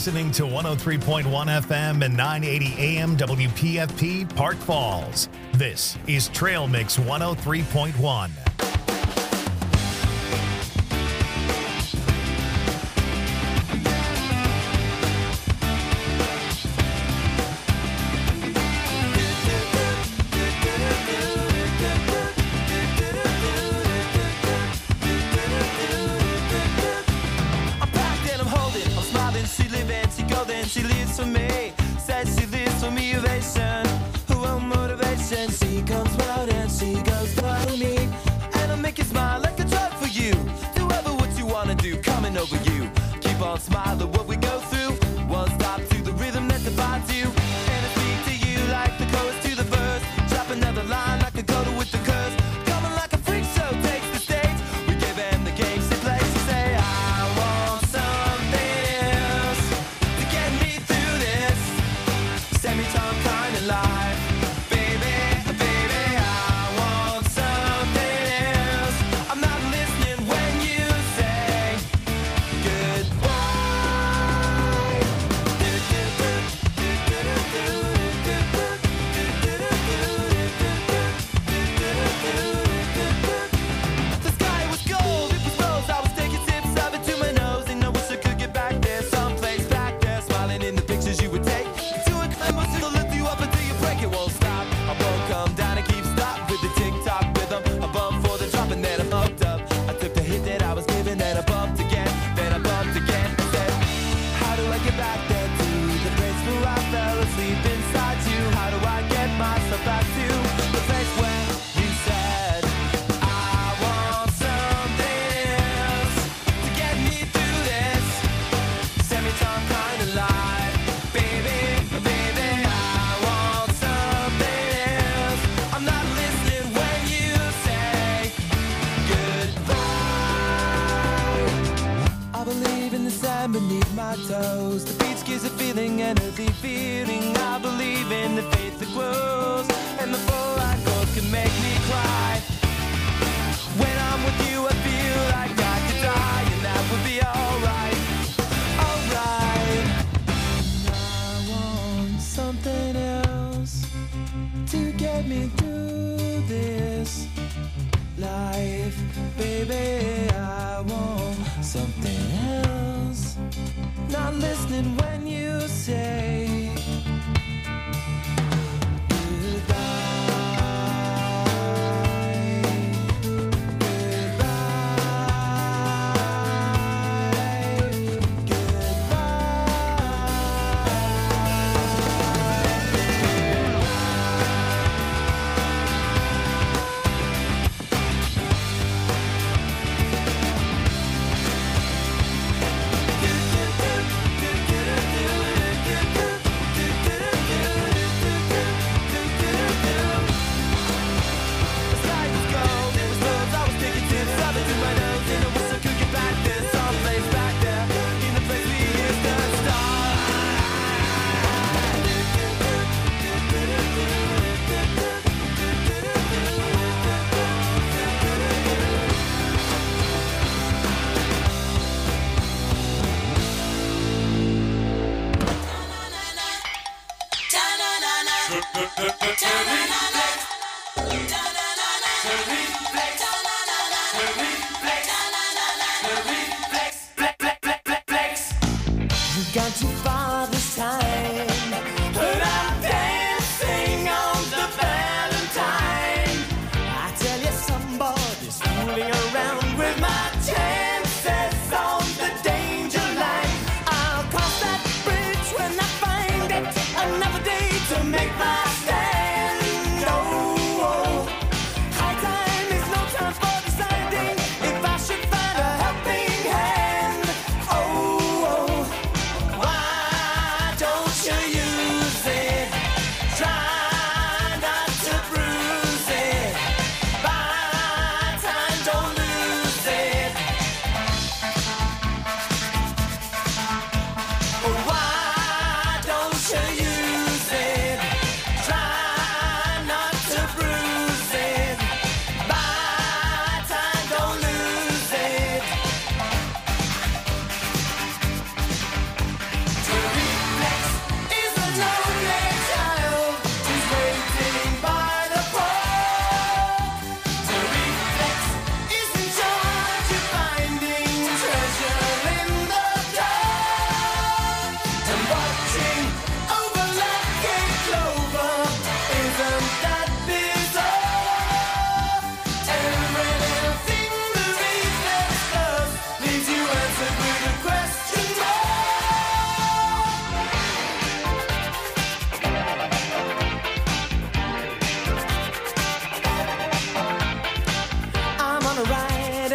listening to 103.1 FM and 980 AM WPFP Park Falls. This is Trail Mix 103.1. She lives for me, says she lives for me, ovation. Who will motivation? She comes round and she goes for me. And I'll make you smile like a drug for you. Do ever what you wanna do, coming over you. Keep on smiling what we go through. One stop to the rhythm that defines you. And I speak to you like the chorus to the verse. Drop another line like a coda with the curse. Coming like a freak show takes the stage. We give them the game she plays. She say, I want something else to get me through this semi-time kind of life. Baby, baby, I want something else. I'm not listening when you say goodbye. The sky was gold, it was rose. I was taking sips of it to my nose, and I wish I could get back there, someplace back there, smiling in the pictures you would take. To a climb, it'll lift you up until you break. It won't stop. I won't come down and keep stop with the tick-tock rhythm. I bump for the drop and then I'm hooked up. I took the hit that I was given, then I bumped again, then I bumped again. I said, how do I get back there to the place where I fell asleep inside you? How do I get myself back to the place where you said I want something else to get me through this semi-time kind of life? Baby, baby, I want something else. I'm not listening when you say goodbye. I believe in the sand beneath my toes. The beach gives a feeling, an earthly feeling. I believe in the faith that grows, and the full chords can make me cry. When I'm with you, I feel like I could die, and that would be alright, alright. I want something else to get me through this life. Baby, I want something else. Not listening when you say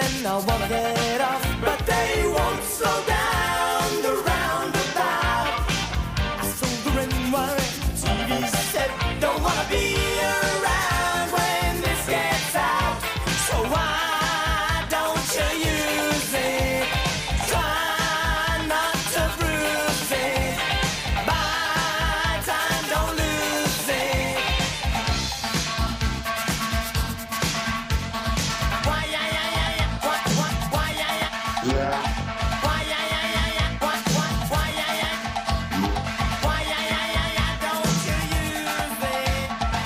and I wanna get off, but they won't slow down the roundabout. I sold the ring wire, TV said, don't wanna be around when this gets out. So why don't you use it? Try not to bruise it. Buy time, don't lose it. Why, yeah, yeah, yeah, yeah. Why, yeah, yeah. Why, yeah, yeah, yeah, yeah. Why, yeah, yeah. Why, yeah, yeah, yeah, yeah. Don't you use it.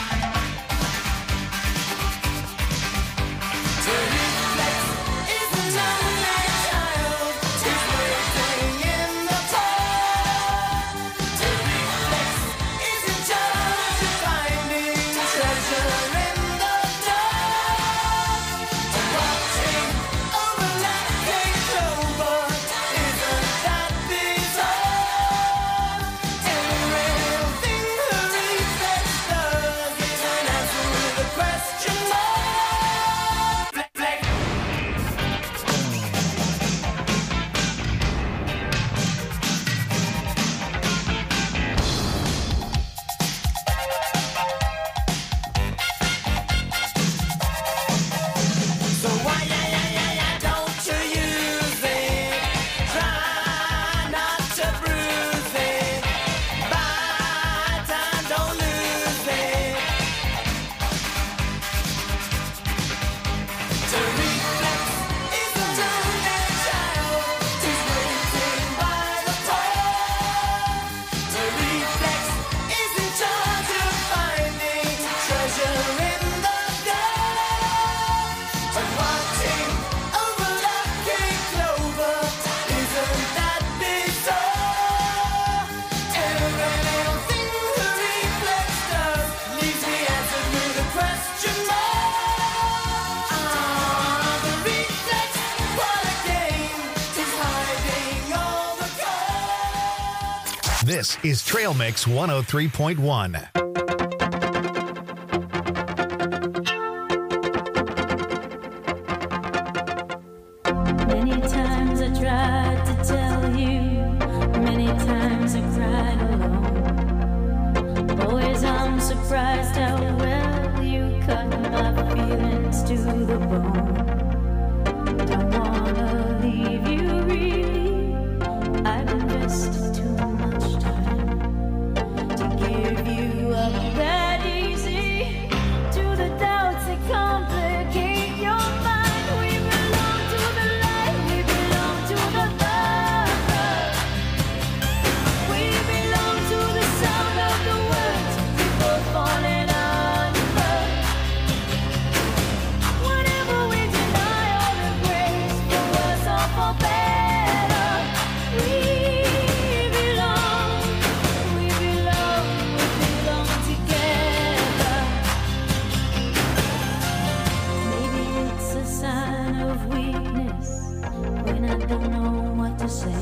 To reflex is an unmade child. He's waiting in the cold. To reflex is in charge of finding treasure in the dark. To watching overlapping clover, isn't that bizarre? Everything the reflex does is an answer with a question mark. Flex. So why, yeah, yeah, yeah, yeah, don't you use it? Try not to bruise it. Buy time, don't lose it. To reflex is a teenage child who's waiting by the pole. To reflex is in charge of finding treasure in the dark. And watching overlapping clover, isn't that bizarre? Everything the reflex does leaves me answered with a question mark. The reflex, what a game, 'tis hiding all the cards. This is Trail Mix 103.1. Many times I tried to tell you, many times I cried alone. Always I'm surprised how well you cut my feelings to the bone. Don't wanna leave you really, I've invested too much time to give you up that easy to the doubts that complicate your mind. We belong to the light, we belong to the love. We belong to the sound of the words before falling under. Whatever we deny or embrace, for worse or for better, we belong together. Maybe it's a sign of weakness when I don't know what to say.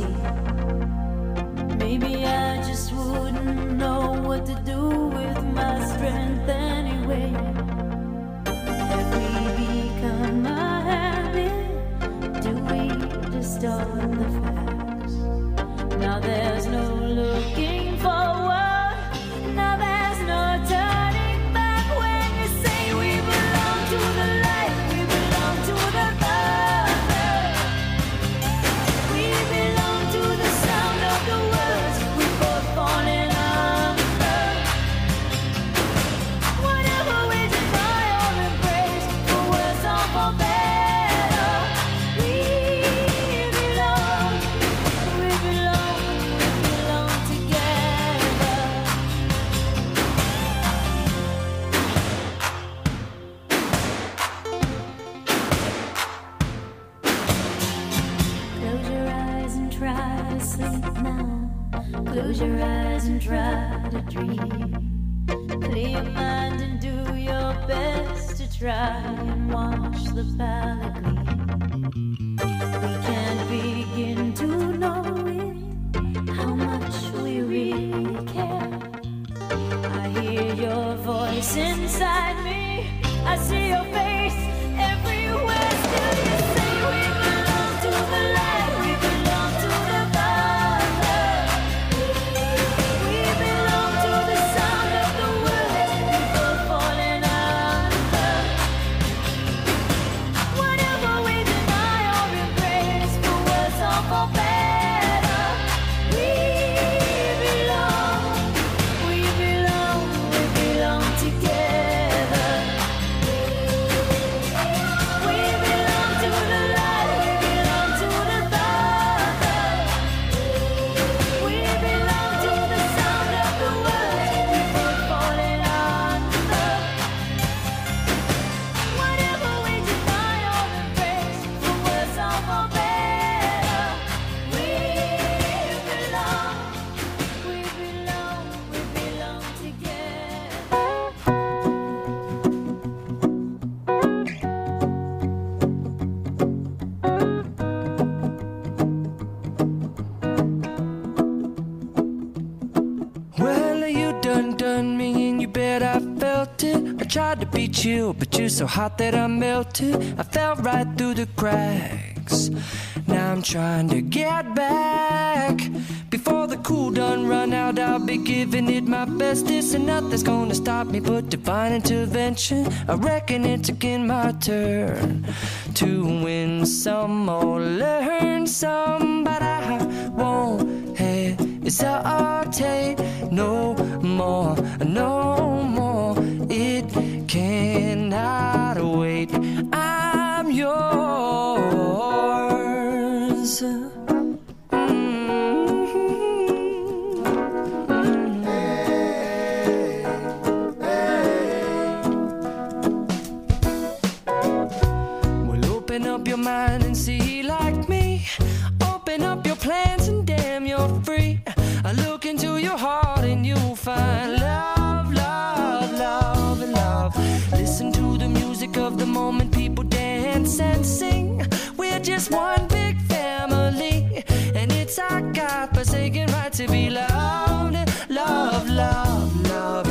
Maybe I just wouldn't know what to do with my strength anyway. Have we become a habit? Do we distort the facts? Now there's no looking forward. Now there's no turning back when you say we belong to the light, we belong to the love. We belong to the sound of the words we both falling under. Whatever we deny or embrace, for worse or for better, we belong together. Close your eyes and try to sleep now. Close your eyes and try to dream. Clear your mind and do your best to try and watch the palette gleam. We can't begin to know it, how much we really care. I hear your voice inside me, I see your face everywhere. Still you say be chill, but you're so hot that I melted. I fell right through the cracks. Now I'm trying to get back. Before the cool done run out, I'll be giving it my bestest, and nothing's gonna stop me but divine intervention. I reckon it's again my turn to win some or learn some, but I won't hesitate no more, no more. It cannot wait. I'm yours. Well, open up your mind and see like me. Open up your plans and damn, you're free. I look into your heart and you'll find love, love, love, and love. Listen to the music of the moment, people dance and sing. We're just one big family, and it's our God-forsaken right to be loved, love, love, love,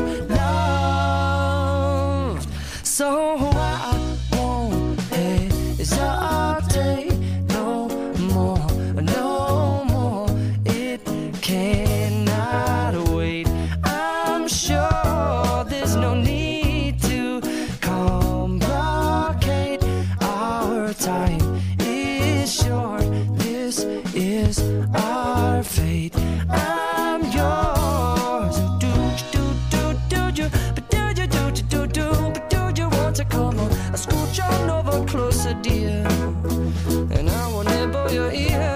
loved. So I won't hesitate no more, no more. It cannot wait. I'm sure there's no need to complicate. Our time is short. This is our fate. I'm yours. But do you want to come on? I scooch on over closer, dear, and I will nibble your ear.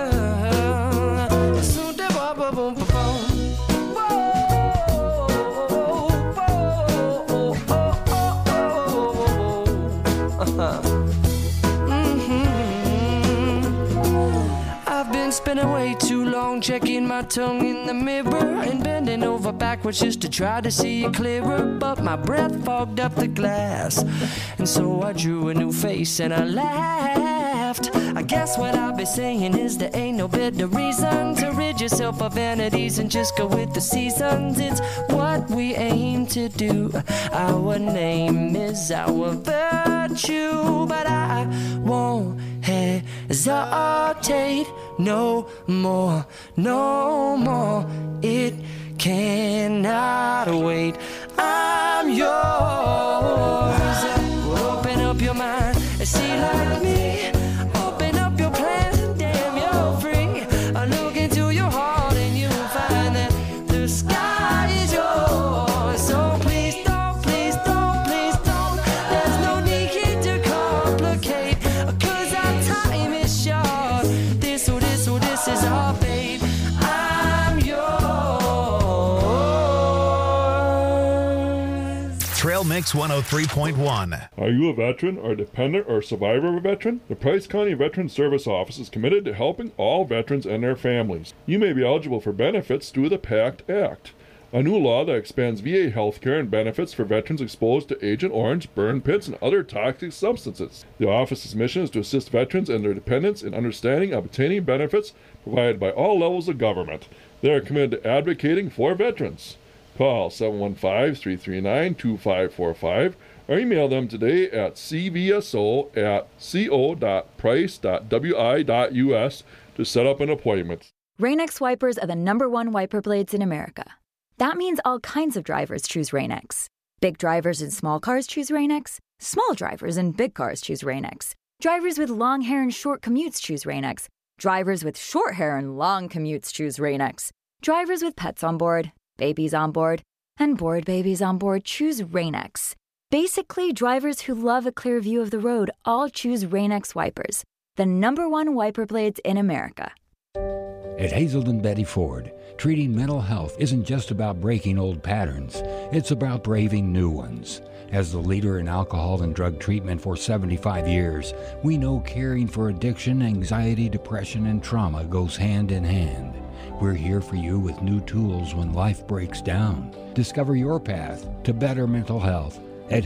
I've been spending way too long checking my tongue in the mirror and bending over backwards just to try to see it clearer, but my breath fogged up the glass, and so I drew a new face and I laughed. I guess what I'll be saying is there ain't no better reason to rid yourself of vanities and just go with the seasons. It's what we aim to do. Our name is our virtue, but I won't hesitate no more, no more. It cannot wait. I'm yours. Open up your mind and see like me. Open up your plans and damn, you're free. I look into your heart and you'll find that the sky is yours. So please don't, please don't, please don't. There's no need here to complicate, 'cause our time is short. This is our fate. I'm yours. Trail Mix 103.1. Are you a veteran or dependent or survivor of a veteran? The Price County Veteran Service Office is committed to helping all veterans and their families. You may be eligible for benefits through the PACT Act, a new law that expands VA health care and benefits for veterans exposed to Agent Orange, burn pits, and other toxic substances. The office's mission is to assist veterans and their dependents in understanding and obtaining benefits provided by all levels of government. They are committed to advocating for veterans. Call 715-339-2545 or email them today at cvso@co.price.wi.us to set up an appointment. Rain-X wipers are the #1 wiper blades in America. That means all kinds of drivers choose Rain-X. Big drivers in small cars choose Rain-X. Small drivers in big cars choose Rain-X. Drivers with long hair and short commutes choose Rain-X. Drivers with short hair and long commutes choose Rain-X. Drivers with pets on board, babies on board, and bored babies on board choose Rain-X. Basically, drivers who love a clear view of the road all choose Rain-X wipers, the #1 wiper blades in America. At Hazelden Betty Ford, treating mental health isn't just about breaking old patterns, it's about braving new ones. As the leader in alcohol and drug treatment for 75 years, we know caring for addiction, anxiety, depression, and trauma goes hand in hand. We're here for you with new tools when life breaks down. Discover your path to better mental health at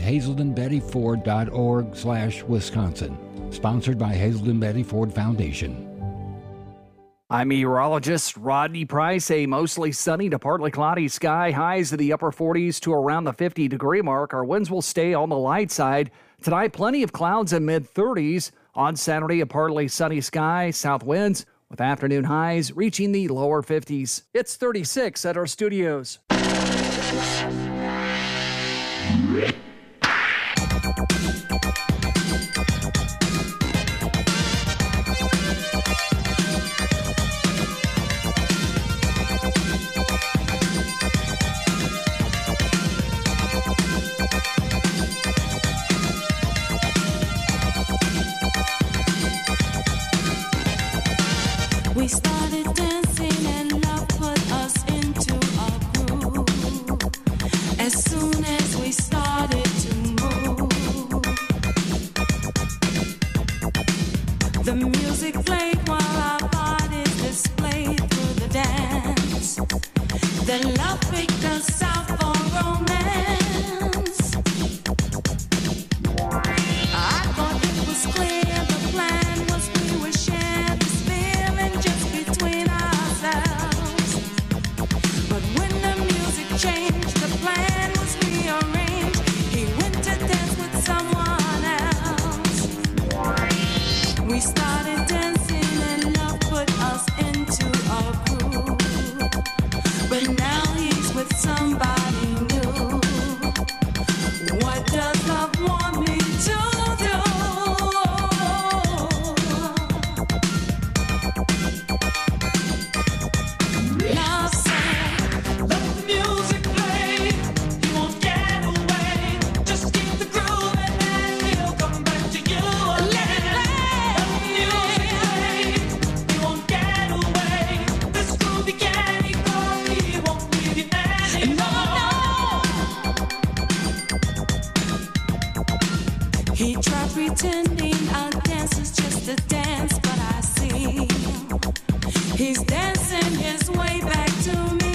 hazeldenbettyford.org/Wisconsin. Sponsored by Hazelden Betty Ford Foundation. I'm meteorologist Rodney Price. A mostly sunny to partly cloudy sky, highs in the upper 40s to around the 50-degree mark. Our winds will stay on the light side. Tonight, plenty of clouds in mid-30s. On Saturday, a partly sunny sky, south winds with afternoon highs reaching the lower 50s. It's 36 at our studios. We started dancing and love put us into a groove. As soon as we started to move, the music played while our bodies displayed through the dance. Then love picked us out for romance. I thought it was clear the plan was we would share this feeling just between ourselves. But when the music changed, the plan was rearranged. He went to dance with someone else. We started dancing and love put us into a groove. But now he's with somebody new. What does love want me to do? Love said, let the music play. You won't get away. Just keep the groove and then he'll come back to you again. Let the music play. You won't get away. This groovy candy coffee won't leave you anymore. He tried pretending our dance is just a dance, but I see he's dancing his way back to me.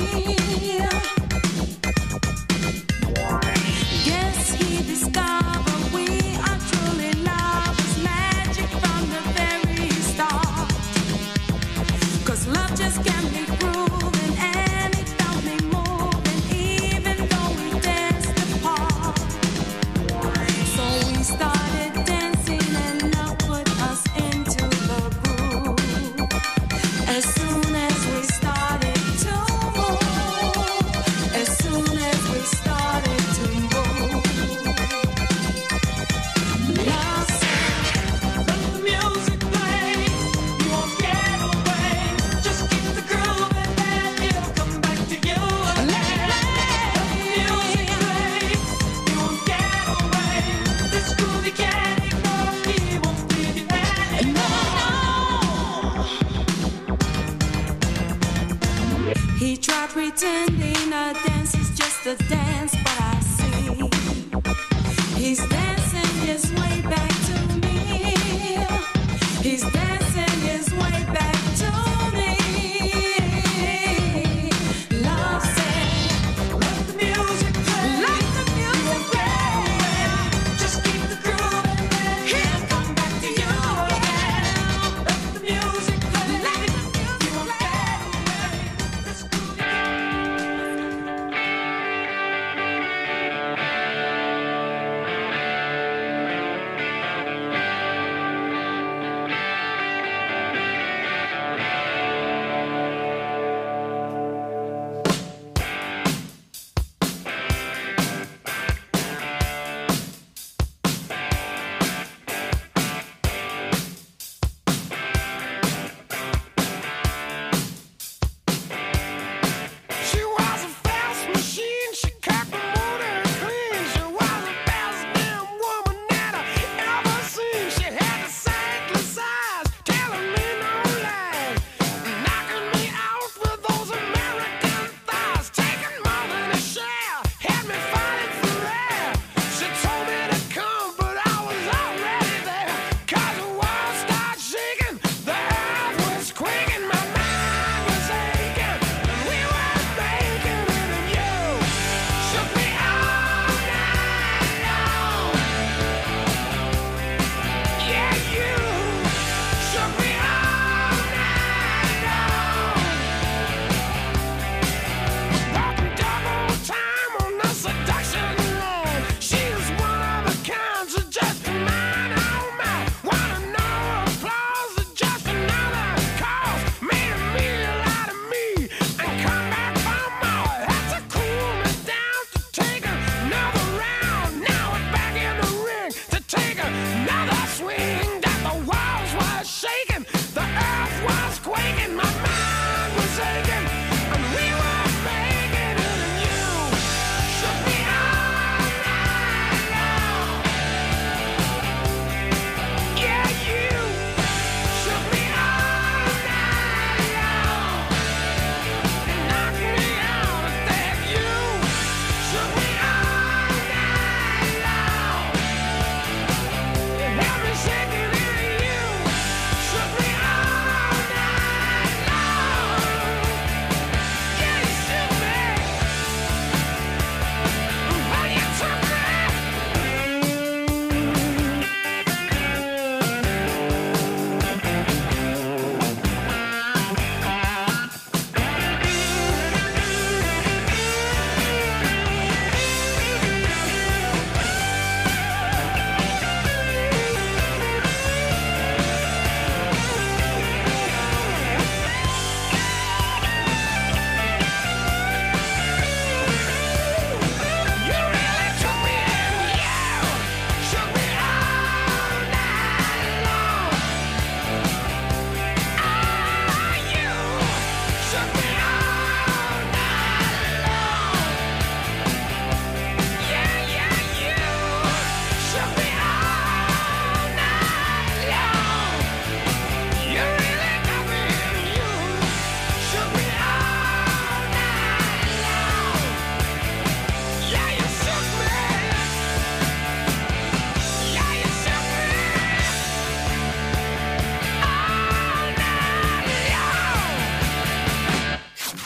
Guess he discovered we are truly lovers, magic from the very start. 'Cause love just can't be proven, and it felt me moving, even though we danced apart. So we started dancing and love put us into the groove. As soon as we started to move, as soon as we started to move, love said, let the music play. You won't get away. Just keep the groove and then he'll come back to you again. Let the music play. You won't get away. This groovy candy coffee won't leave you anymore. He tried pretending a dance is just a dance, but I see he's dancing his way back to me. He's dancing his way back to me. Love said, let the music play. Let the music play. Just keep the groove and then he'll come back to you again. Let the music play. Let the music play. This groovy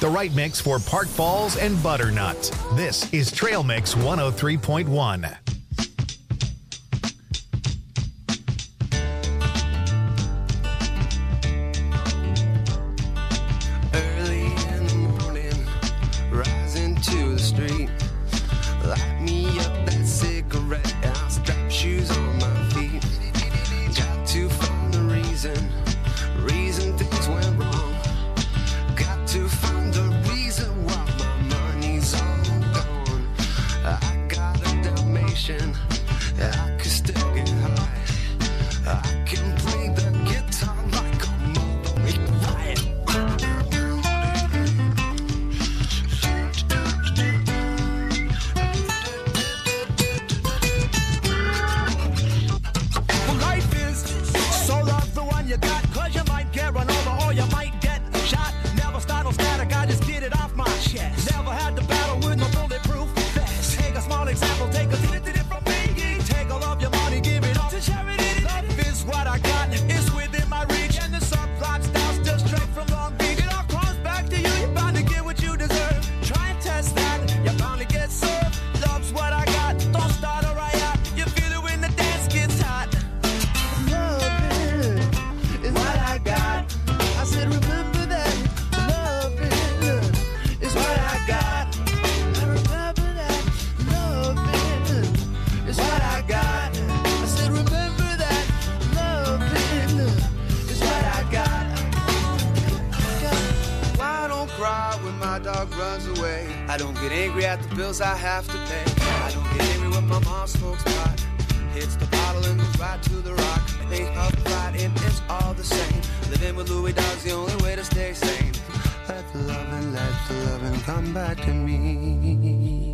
The right mix for Park Falls and Butternut. This is Trail Mix 103.1. I have to pay. I don't get angry when my mom smokes pot. Hits the bottle and goes right to the rock. They up right in, it's all the same. Living with Louis Dog's the only way to stay sane. Let the loving come back to me.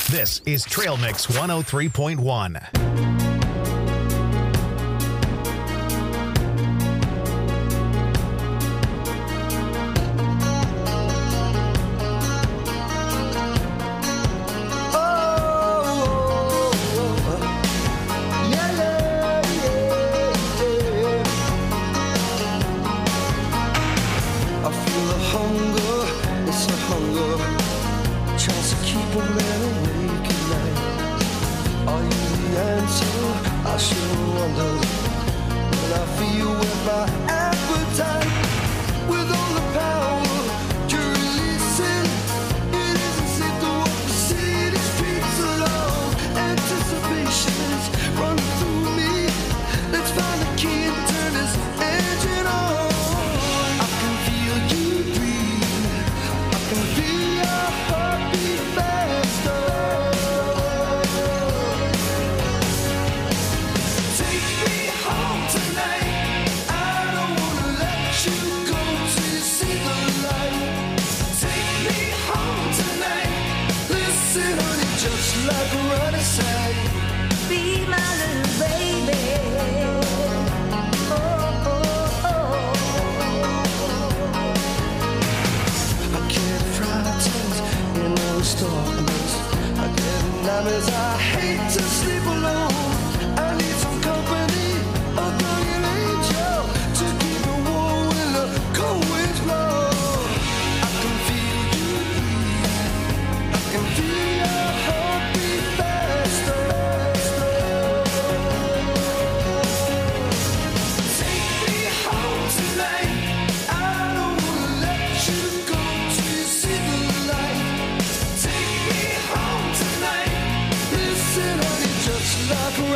This is Trail Mix 103.1. Like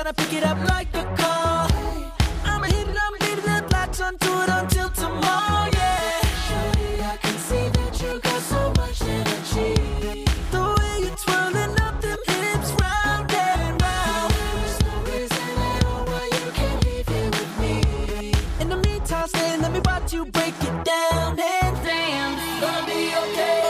gonna pick it up like a call. I'm hitting, I'm leaving the lights on, do it until tomorrow, yeah. Shawty, I can see that you got so much energy. The way you're twirling up them hips round and round. There's no reason at all why you can't leave here with me. In the meantime, stay and let me watch you break it down and dance. Gonna be okay.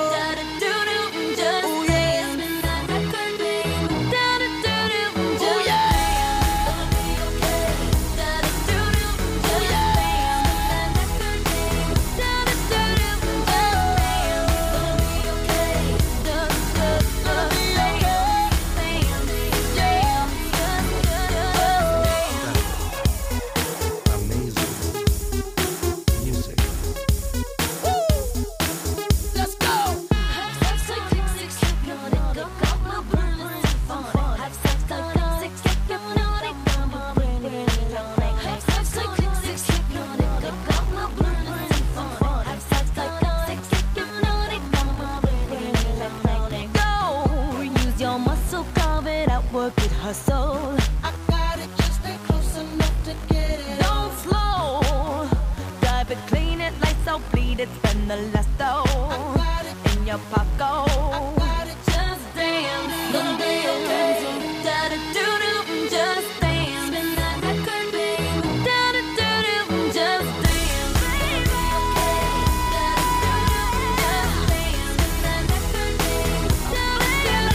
Work it, hustle. I got it, just stay close enough to get it. Don't slow. Drive it, clean it, lights out, bleed it, spend the last though. I got it in your pocket. I got it, just dance. Gonna be okay. Da da do do, just dance. Spin that record, baby. Da da do do, just dance. Baby, okay. Da da do do, just dance. Spin that record, baby. Da da do do,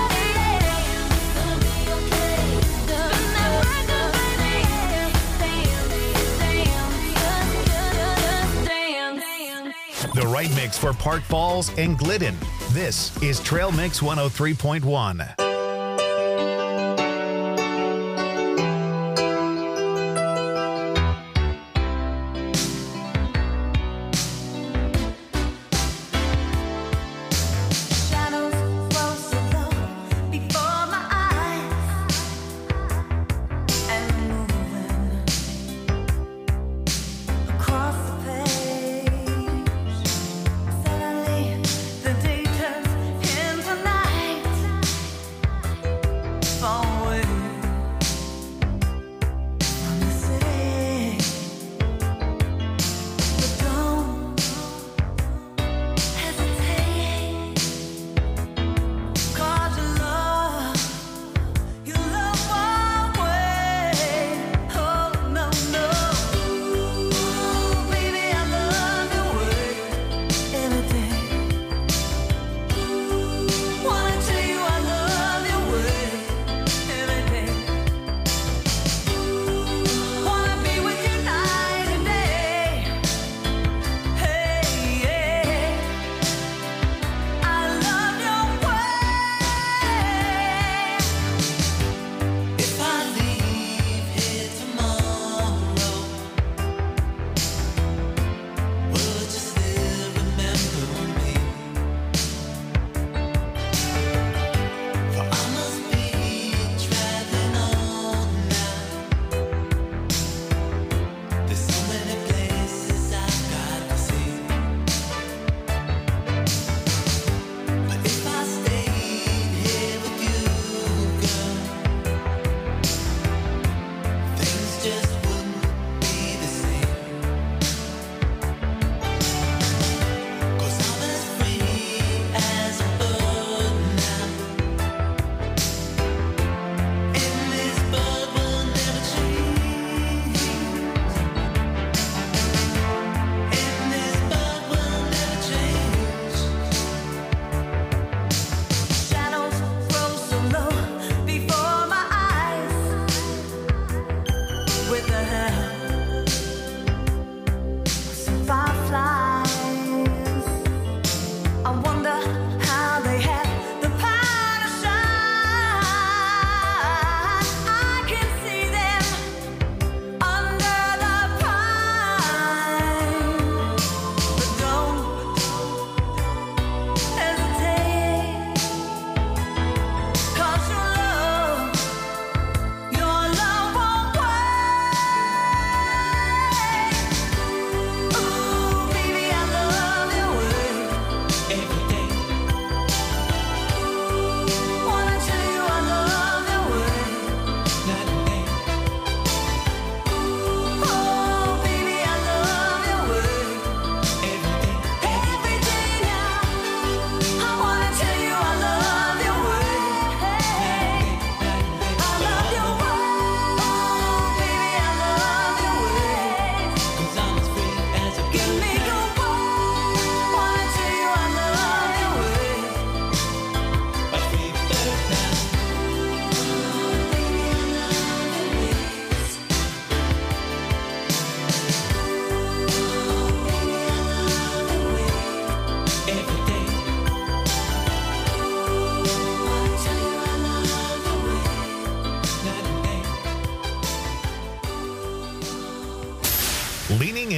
The right mix for Park Falls and Glidden. This is Trail Mix 103.1. Suddenly, the day turns into night.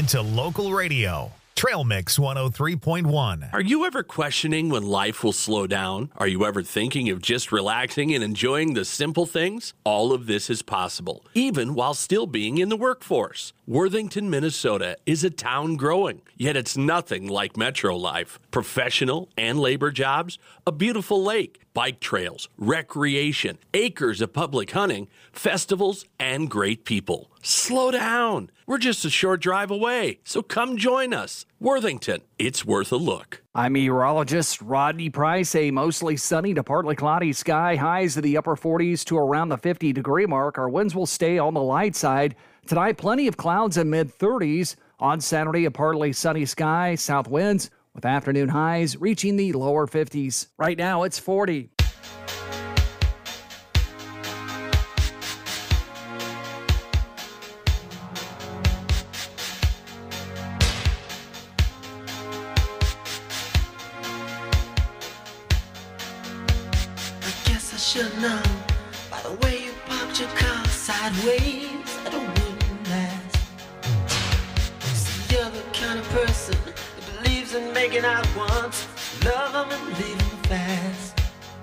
to local radio. Trail Mix 103.1. Are you ever questioning when life will slow down? Are you ever thinking of just relaxing and enjoying the simple things? All of this is possible, even while still being in the workforce. Worthington, Minnesota is a town growing, yet it's nothing like metro life. Professional and labor jobs, a beautiful lake, bike trails, recreation, acres of public hunting, festivals, and great people. Slow down. We're just a short drive away, so come join us. Worthington, it's worth a look. I'm meteorologist Rodney Price. A mostly sunny to partly cloudy sky, highs in the upper 40s to around the 50-degree mark. Our winds will stay on the light side. Tonight, plenty of clouds in mid-30s. On Saturday, a partly sunny sky, south winds, with afternoon highs reaching the lower 50s. Right now, it's 40. Should know by the way you parked your car sideways that it wouldn't last. See, you're the kind of person that believes in making out once, love them and leave them fast.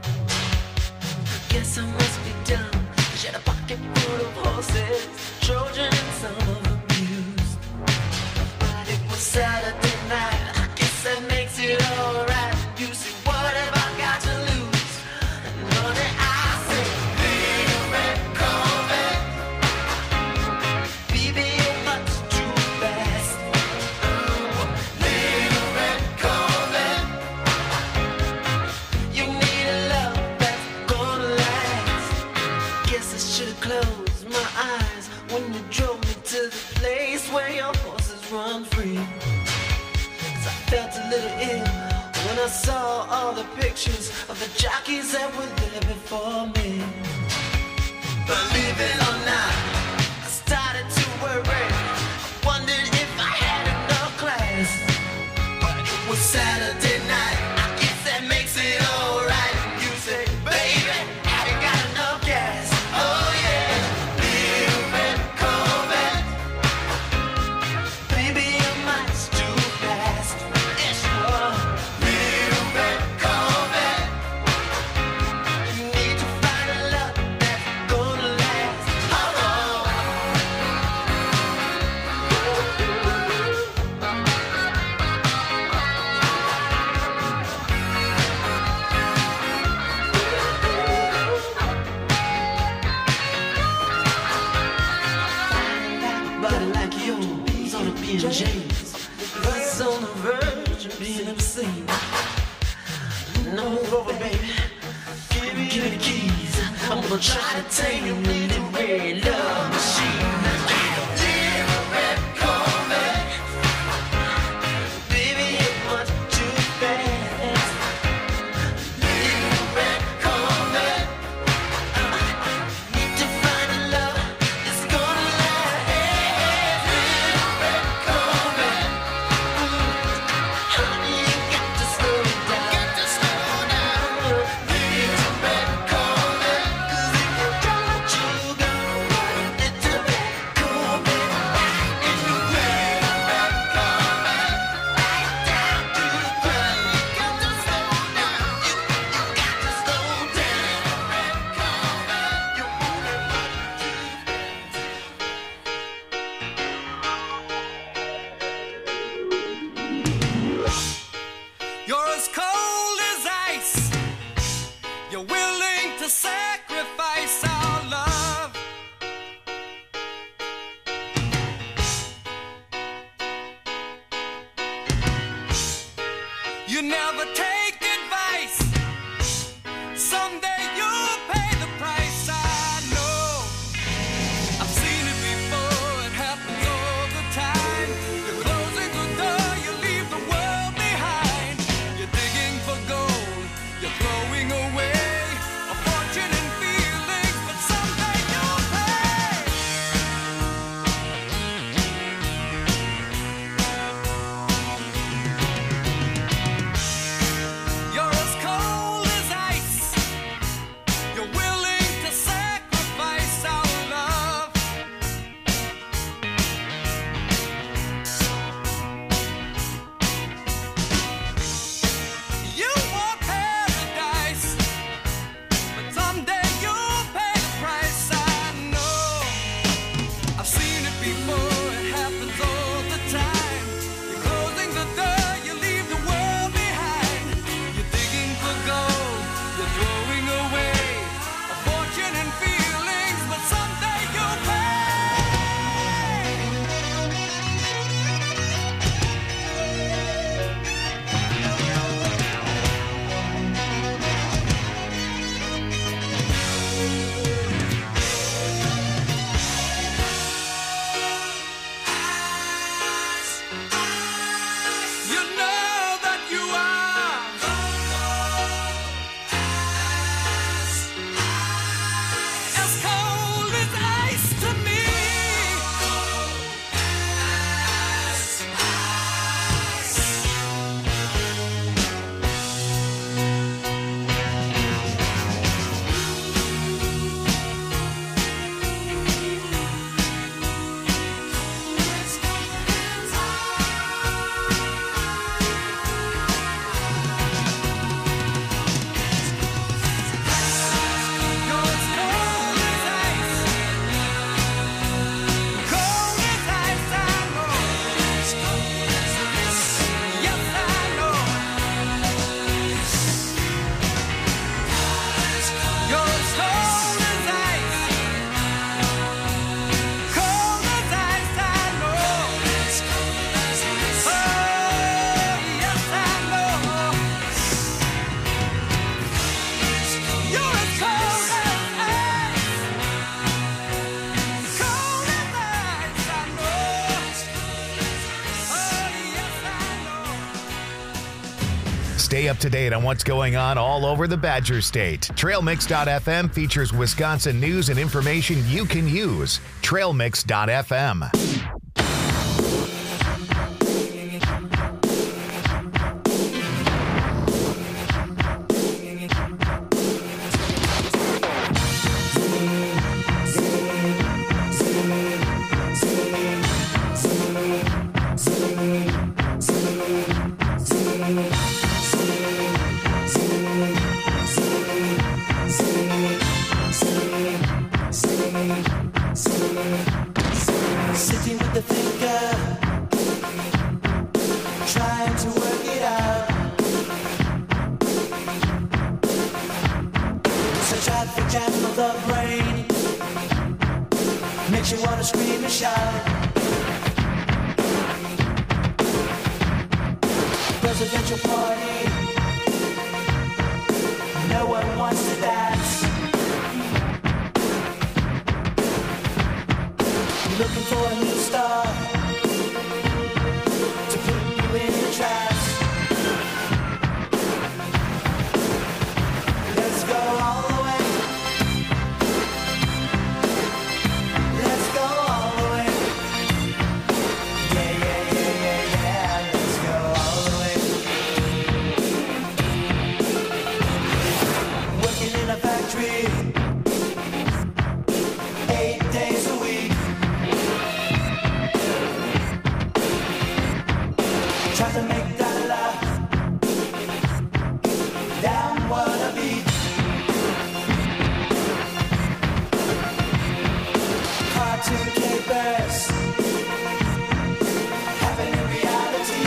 I guess I must be dumb. She had a pocket full of horses, Trojan and some of them used. But it was Saturday night, I guess that makes it alright. You see, what have I got to lose? Run free. So I felt a little ill when I saw all the pictures of the jockeys that were there before me. Believe it or not, I started to worry. I wondered if I had enough class. But it was Saturday night, I guess that makes it alright. You say, baby, have you got enough gas? Oh yeah, little red Corvette. Baby, your mind's too fast. Yes, you are. Little red Corvette. You need to find a love that's gonna last. Body like yours on a B&J's. It's on the verge of being obscene. No, move over, baby. Give me the keys. I'm gonna try to tame your little red love machine. Little red Corvette. Baby, you're much too fast. Little red Corvette. Need to find a love that's gonna last. Little red Corvette. Honey, you got to slow down. Little red Corvette. 'Cause if you don't, you go. Little red Corvette. In the red Corvette. Right down to the ground. You got to slow down. You got to slow down. Red Corvette. You're only much too You're as cold as ice. You're willing to sacrifice our love. You never take advice. Someday you'll pay the price. I know. I've seen it before. It happens all the time. You're closing the door. You leave the world behind. You're digging for gold. You're throwing away a fortune in fear. Stay up to date on what's going on all over the Badger State. TrailMix.fm features Wisconsin news and information you can use. TrailMix.fm. Sitting with the thinker, trying to work it out. Such a jam of the brain makes you want to scream and shout. Presidential party, no one wants to dance. Looking for a new star to put you in your trance. Let's go all the way. Let's go all the way. Yeah, yeah, yeah, yeah, yeah. Let's go all the way. Working in a factory 8 days a week. Try to make that laugh down what a beat. Cartoon capers happen in reality.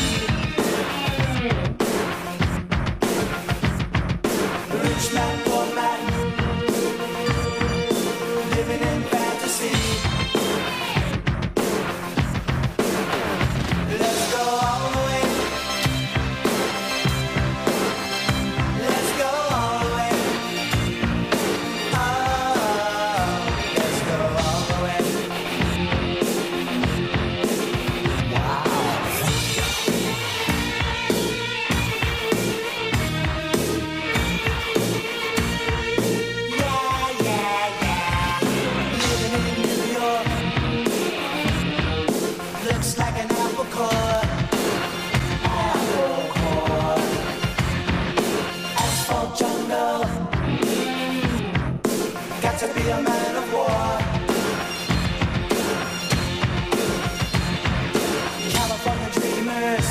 Rich man, poor man, living in fantasy. Let's go all the way. Let's go all the way. Oh, let's go all the way. Wow. Yeah, yeah, yeah. Living in New York looks like an apple core. Apple core. Asphalt jungle. Got to be a man of war. California dreamers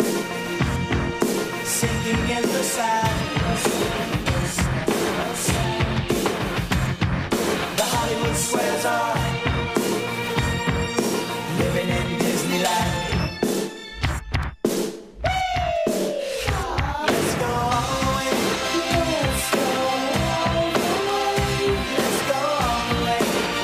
sinking in the sand. The Hollywood squares are living in Disneyland. Let's go all the way. Let's go all the way. Let's go all the way.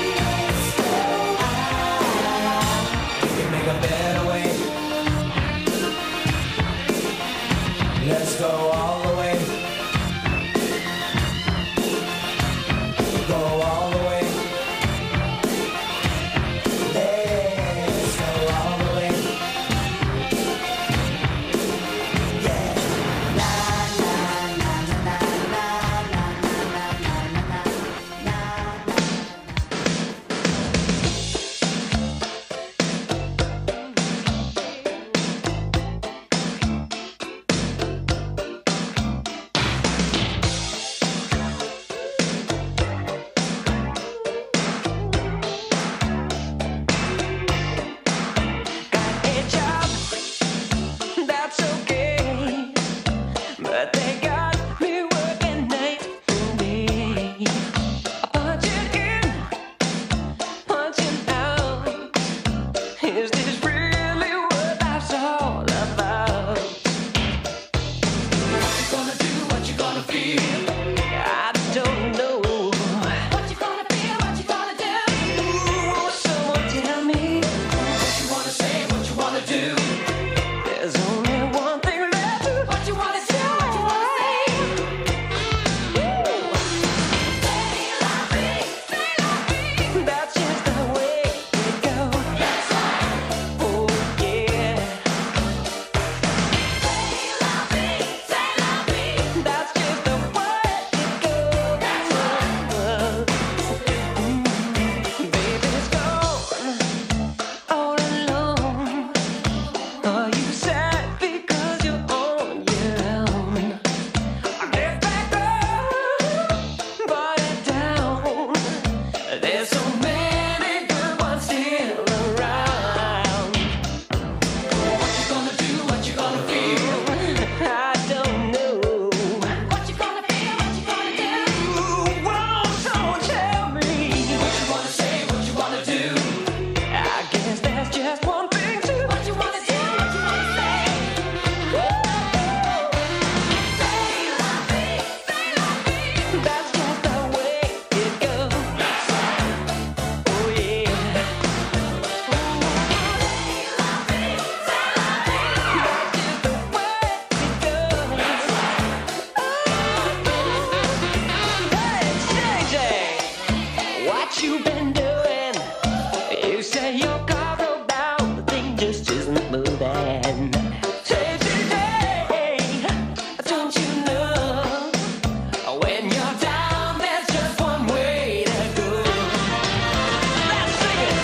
you been doing? You say your car broke down, the thing just isn't moving. Say today, don't you know? When you're down, there's just one way to go. Let's sing it.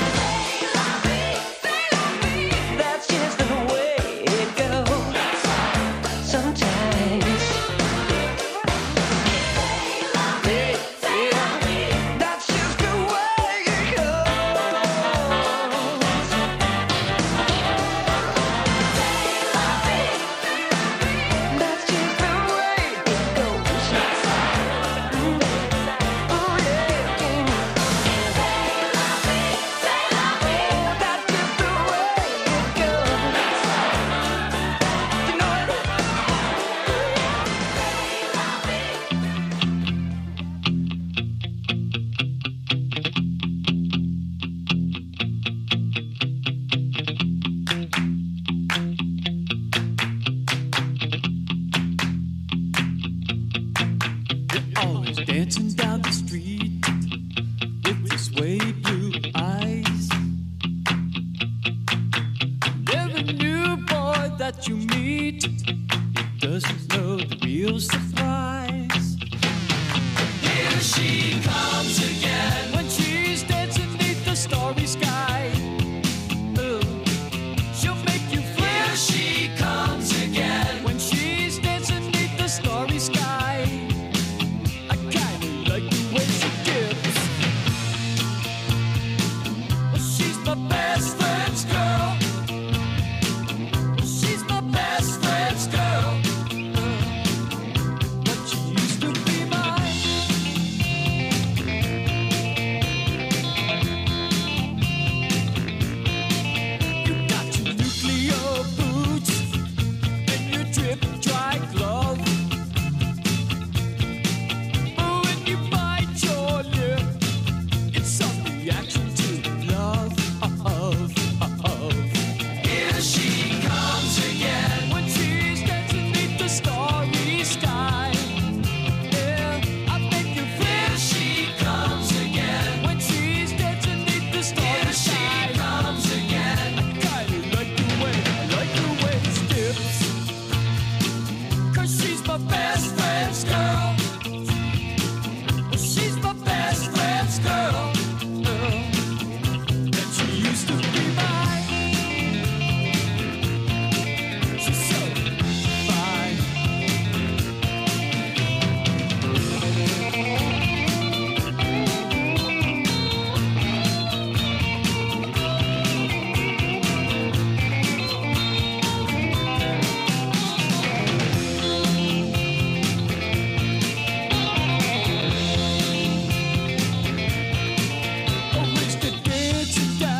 That's just the way it goes. Sometimes. That's just the way it goes. That's just the way it goes. Oh yeah. That's just the way it goes. You know it. Always dancing down the street with this way blue eyes. Every new boy that you meet, he doesn't know the real surprise. Here she